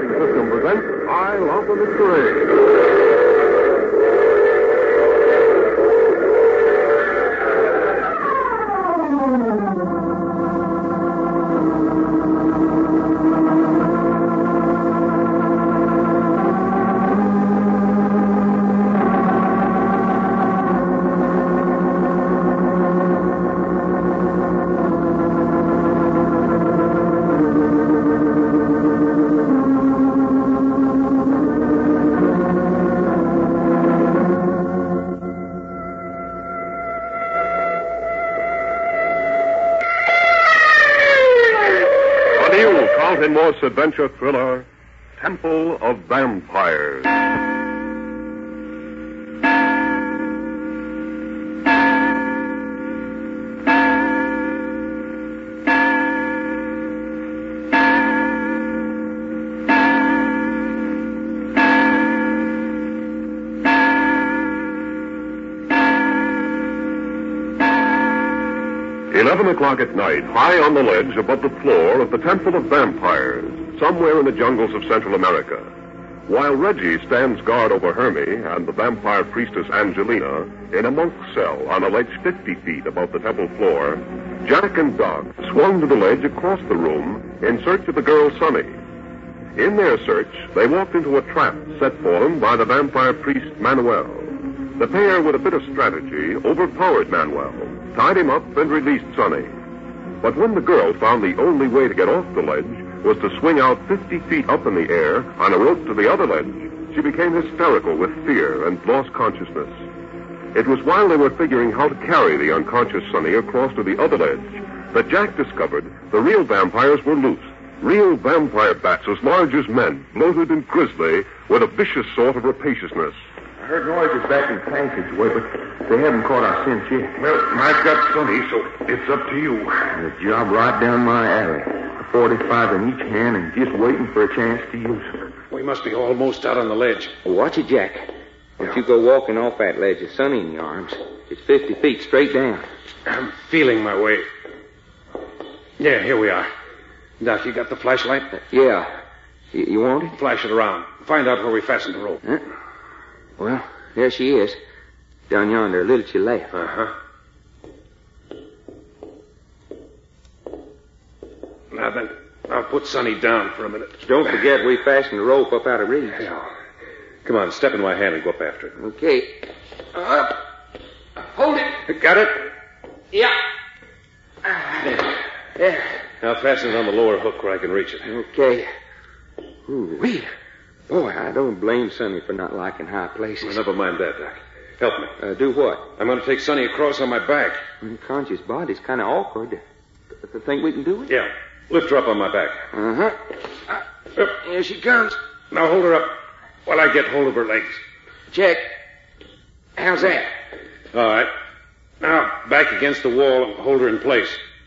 Broadcasting System presents I Love the Mystery. Morse adventure thriller, Temple of Vampires. 11 o'clock at night, high on the ledge above the floor of the Temple of Vampires, somewhere in the jungles of Central America. While Reggie stands guard over Hermie and the vampire priestess Angelina in a monk's cell on a ledge 50 feet above the temple floor, Jack and Doc swung to the ledge across the room in search of the girl Sunny. In their search, they walked into a trap set for them by the vampire priest Manuel. The pair, with a bit of strategy, overpowered Manuel, tied him up, and released Sunny. But when the girl found the only way to get off the ledge was to swing out 50 feet up in the air on a rope to the other ledge, she became hysterical with fear and lost consciousness. It was while they were figuring how to carry the unconscious Sunny across to the other ledge that Jack discovered the real vampires were loose. Real vampire bats as large as men, bloated and grisly, with a vicious sort of rapaciousness. I heard noises back in the passageway, but they haven't caught our scent yet. Well, I've got Sonny, so it's up to you. A job right down my alley. A 45 in each hand and just waiting for a chance to use it. We must be almost out on the ledge. Well, watch it, Jack. Don't you go walking off that ledge with Sonny in your arms. It's 50 feet straight down. I'm feeling my way. Yeah, here we are. Doc, you got the flashlight? Yeah. You want it? Flash it around. Find out where we fastened the rope. Huh? Well, there she is. Down yonder, a little to your left. Uh-huh. Now then, I'll put Sonny down for a minute. Don't forget we fastened the rope up out of reach. Yeah. Come on, step in my hand and go up after it. Okay. Up. Hold it. Got it? Yeah. There. Now fasten it on the lower hook where I can reach it. Okay. Ooh-wee. Boy, I don't blame Sonny for not liking high places. Well, never mind that, Doc. Help me. Do what? I'm going to take Sonny across on my back. Unconscious body's kind of awkward. Think we can do it? Yeah. Lift her up on my back. Uh-huh. Here she comes. Now hold her up while I get hold of her legs. Check. How's that? All right. Now, back against the wall and hold her in place.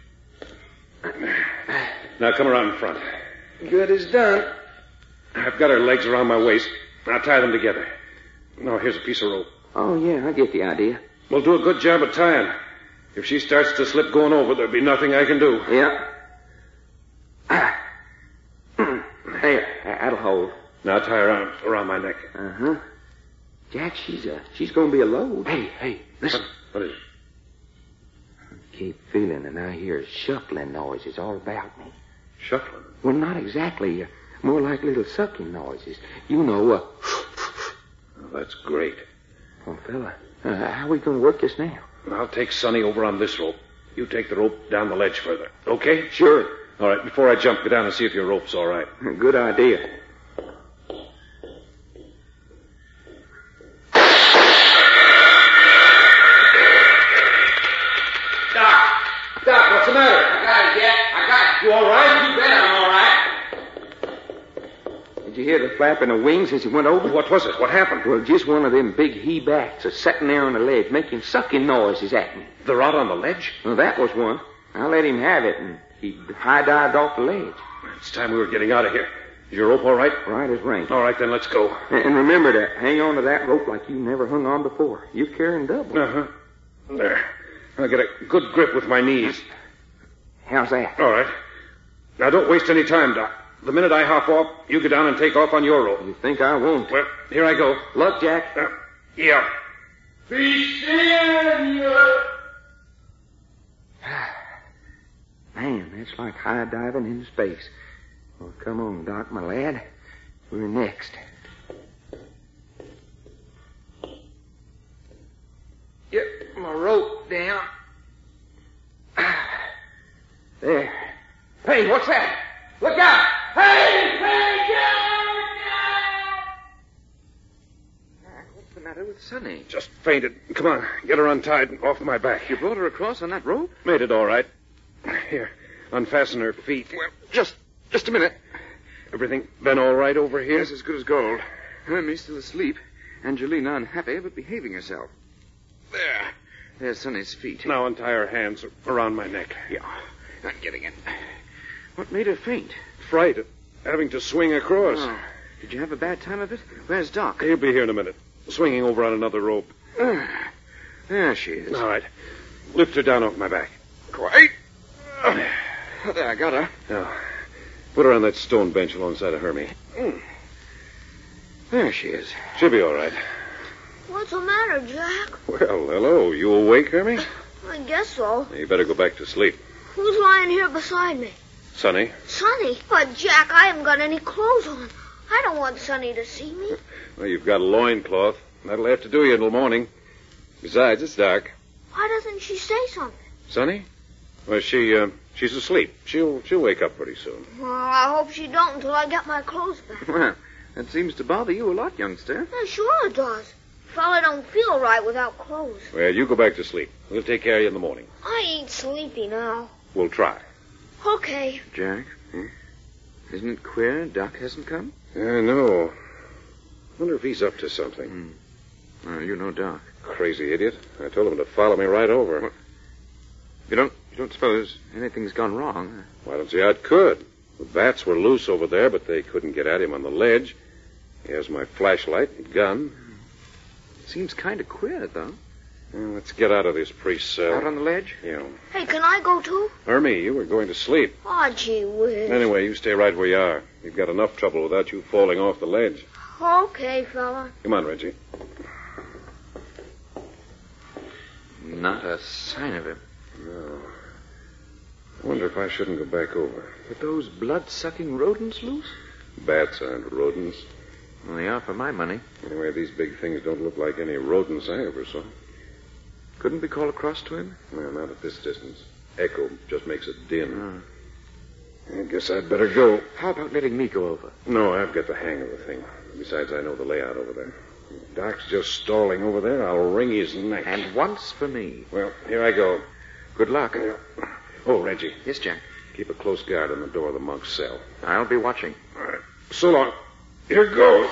Now come around in front. Good as done. I've got her legs around my waist. Now tie them together. Now, here's a piece of rope. Oh, yeah, I get the idea. We'll do a good job of tying. If she starts to slip going over, there'll be nothing I can do. Yeah. There, that'll hold. Now tie her around my neck. Uh-huh. Jack, she's going to be a load. Hey, listen. What is it? I keep feeling and I hear shuffling noises all about me. Shuffling? Well, not exactly. More like little sucking noises. You know, Oh, that's great. Well, fella, how are we going to work this now? I'll take Sonny over on this rope. You take the rope down the ledge further. Okay? Sure. All right, before I jump, go down and see if your rope's all right. Good idea. Doc, what's the matter? I got it, Jack. I got it. You all right? You bet I'm all right. Did you hear the flapping of wings as he went over? What was it? What happened? Well, just one of them big he-bats sitting there on the ledge making sucking noises at me. They're out on the ledge? Well, that was one. I let him have it, and he high-dived off the ledge. It's time we were getting out of here. Is your rope all right? Right as rain. All right, then let's go. And remember to hang on to that rope like you never hung on before. You're carrying double. Uh-huh. There. I'll get a good grip with my knees. How's that? All right. Now, don't waste any time, Doc. the minute I hop off, you go down and take off on your rope. You think I won't? Well, here I go. Luck, Jack. Yeah. Be still. Man, that's like high diving into space. Well, come on, Doc, my lad. We're next. Get my rope down. There. Hey, what's that? Look out! Hey, What's the matter with Sonny? Just fainted. Come on, get her untied and off my back. You brought her across on that rope? Made it all right. Here, unfasten her feet. Well, just a minute. Everything been all right over here? Yes, as good as gold. Hermie's still asleep. Angelina unhappy, but behaving herself. There. There's Sonny's feet. Now untie her hands around my neck. Yeah, I'm getting it. What made her faint? Fright at having to swing across. Oh. Did you have a bad time of it? Where's Doc? He'll be here in a minute. Swinging over on another rope. There she is. All right. Lift her down off my back. Quite. There, I got her. Now, put her on that stone bench alongside of Hermie. There she is. She'll be all right. What's the matter, Jack? Well, hello. You awake, Hermie? I guess so. You better go back to sleep. Who's lying here beside me? Sonny? Sonny? But, Jack, I haven't got any clothes on. I don't want Sonny to see me. Well, you've got a loincloth. That'll have to do you until morning. Besides, it's dark. Why doesn't she say something? Sonny? Well, she's asleep. She'll wake up pretty soon. Well, I hope she don't until I get my clothes back. Well, that seems to bother you a lot, youngster. Yeah, sure it does. Fella don't feel right without clothes. Well, you go back to sleep. We'll take care of you in the morning. I ain't sleepy now. We'll try. Okay. Jack, isn't it queer Doc hasn't come? I know. Wonder if he's up to something. Oh, you know Doc. Crazy idiot. I told him to follow me right over. What? You don't suppose anything's gone wrong? Well, I don't see how it could. The bats were loose over there, but they couldn't get at him on the ledge. He has my flashlight and gun. Seems kind of queer, though. Well, let's get out of this priest's cell. Out on the ledge? Yeah. Hey, can I go too? Hermie, you were going to sleep. Oh, gee whiz. Anyway, you stay right where you are. You've got enough trouble without you falling off the ledge. Okay, fella. Come on, Reggie. Not a sign of him. No. I wonder if I shouldn't go back over. But those blood-sucking rodents loose? Bats aren't rodents. Well, they are for my money. Anyway, these big things don't look like any rodents I ever saw. Couldn't we call across to him? No, not at this distance. Echo just makes a din. I guess I'd better go. How about letting me go over? No, I've got the hang of the thing. Besides, I know the layout over there. If Doc's just stalling over there, I'll wring his neck. And once for me. Well, here I go. Good luck. Oh, Reggie. Yes, Jack. Keep a close guard on the door of the monk's cell. I'll be watching. All right. So long. Here goes.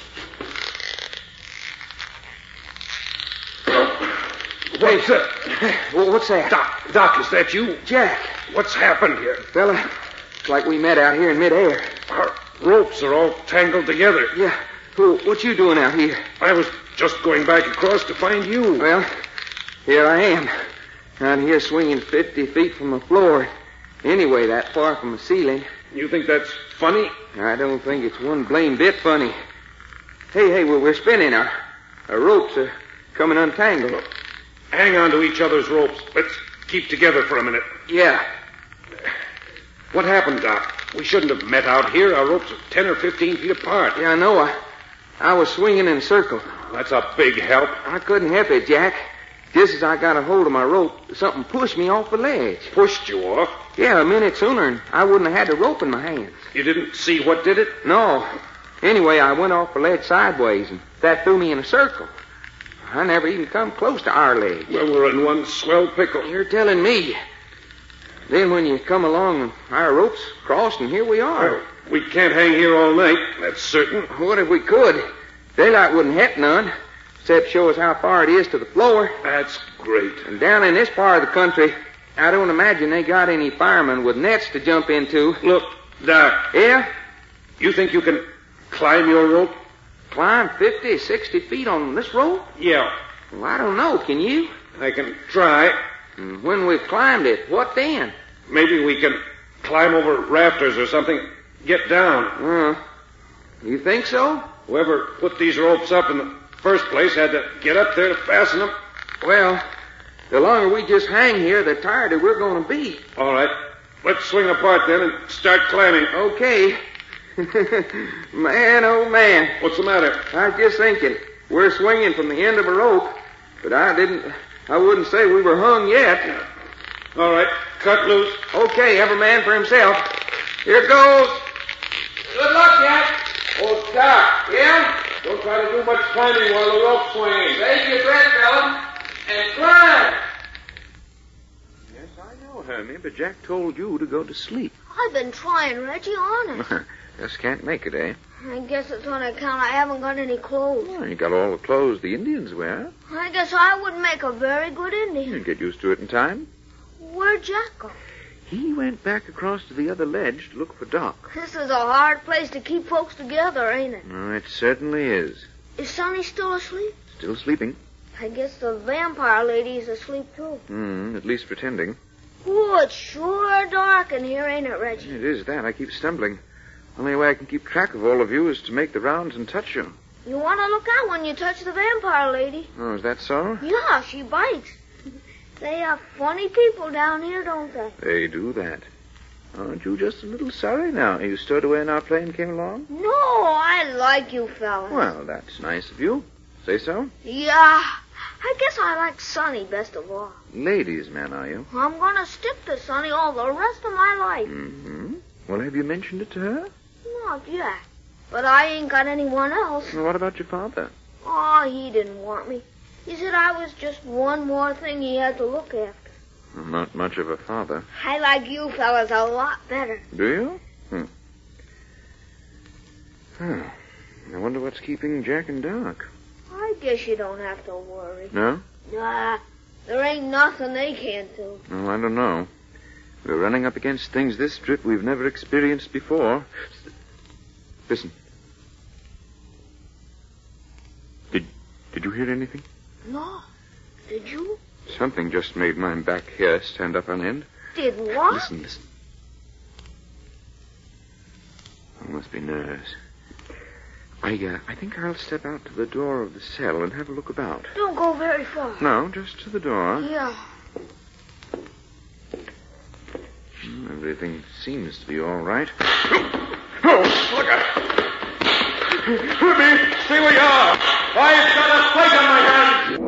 What's that? What's that? Doc, is that you? Jack. What's happened here? Fella, it's like we met out here in midair. Our ropes are all tangled together. Yeah. What you doing out here? I was just going back across to find you. Well, here I am. Out here swinging 50 feet from the floor. Anyway, that far from the ceiling. You think that's funny? I don't think it's one blame bit funny. Hey, we're spinning. Our ropes are coming untangled. Hang on to each other's ropes. Let's keep together for a minute. Yeah. What happened, Doc? We shouldn't have met out here. Our ropes are 10 or 15 feet apart. Yeah, I know. I was swinging in a circle. That's a big help. I couldn't help it, Jack. Just as I got a hold of my rope, something pushed me off the ledge. Pushed you off? Yeah, a minute sooner, and I wouldn't have had the rope in my hands. You didn't see what did it? No. Anyway, I went off the ledge sideways, and that threw me in a circle. I never even come close to our ledge. Well, we're in one swell pickle. You're telling me. Then when you come along, our ropes crossed, and here we are. Well, we can't hang here all night, that's certain. What if we could? Daylight wouldn't help none, except show us how far it is to the floor. That's great. And down in this part of the country, I don't imagine they got any firemen with nets to jump into. Look, Doc. Yeah? You think you can climb your rope? Climb 50, 60 feet on this rope? Yeah. Well, I don't know. Can you? I can try. And when we've climbed it, what then? Maybe we can climb over rafters or something get down. You think so? Whoever put these ropes up in the first place had to get up there to fasten them. Well, the longer we just hang here, the tireder we're going to be. All right. Let's swing apart then and start climbing. Okay. Man, oh man. What's the matter? I was just thinking, we're swinging from the end of a rope, but I wouldn't say we were hung yet. All right. Cut loose. Okay, every man for himself. Here goes. Good luck, Jack. Oh, Doc. Yeah? Don't try to do much climbing while the rope's swinging. Save your breath, fella, and climb. Yes, I know, Hermie, but Jack told you to go to sleep. I've been trying, Reggie, honest. Just can't make it, eh? I guess it's on account I haven't got any clothes. Well, you got all the clothes the Indians wear. I guess I would make a very good Indian. You'll get used to it in time. Where'd Jack go? He went back across to the other ledge to look for Doc. This is a hard place to keep folks together, ain't it? Oh, it certainly is. Is Sonny still asleep? Still sleeping. I guess the vampire lady's asleep, too. At least pretending. Oh, it's sure dark in here, ain't it, Reggie? It is that. I keep stumbling. Only way I can keep track of all of you is to make the rounds and touch you. You want to look out when you touch the vampire lady. Oh, is that so? Yeah, she bites. They are funny people down here, don't they? They do that. Aren't you just a little sorry now you stowed away in our plane came along? No, I like you fellas. Well, that's nice of you. Say so? Yeah, I guess I like Sonny best of all. Ladies' man, are you? I'm going to stick to Sonny all the rest of my life. Mm-hmm. Well, have you mentioned it to her? Not yet. But I ain't got anyone else. Well, what about your father? Oh, he didn't want me. He said I was just one more thing he had to look after. Well, not much of a father. I like you fellas a lot better. Do you? I wonder what's keeping Jack and Doc. I guess you don't have to worry. No? Nah, there ain't nothing they can't do. Oh, I don't know. We're running up against things this trip we've never experienced before. Listen. Did you hear anything? No. Did you? Something just made my back hair stand up on end. Did what? Listen. It must be nerves. I think I'll step out to the door of the cell and have a look about. Don't go very far. No, just to the door. Yeah. Everything seems to be all right. Oh, look out. Herbie, stay where you are. I've got a fight on my hands.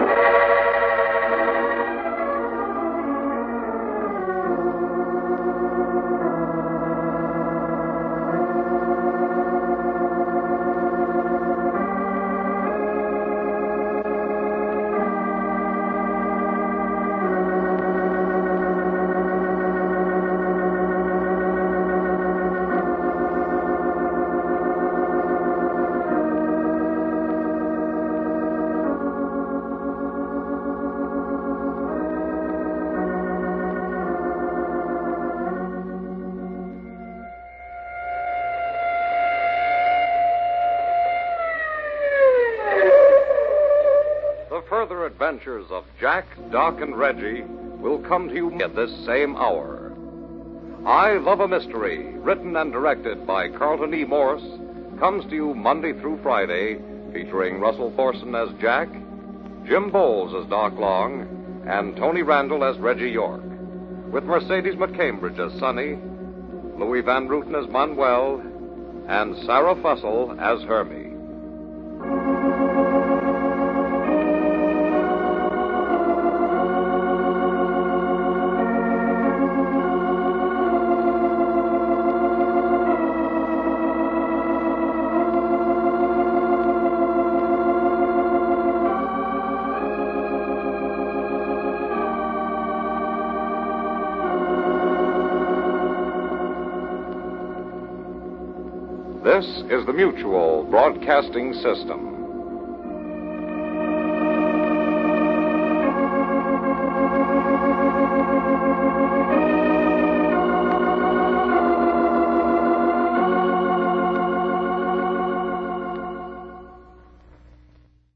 Further adventures of Jack, Doc, and Reggie will come to you at this same hour. I Love a Mystery, written and directed by Carlton E. Morse, comes to you Monday through Friday, featuring Russell Thorson as Jack, Jim Bowles as Doc Long, and Tony Randall as Reggie York, with Mercedes McCambridge as Sonny, Louis Van Ruten as Manuel, and Sarah Fussell as Hermie. This is the Mutual Broadcasting System.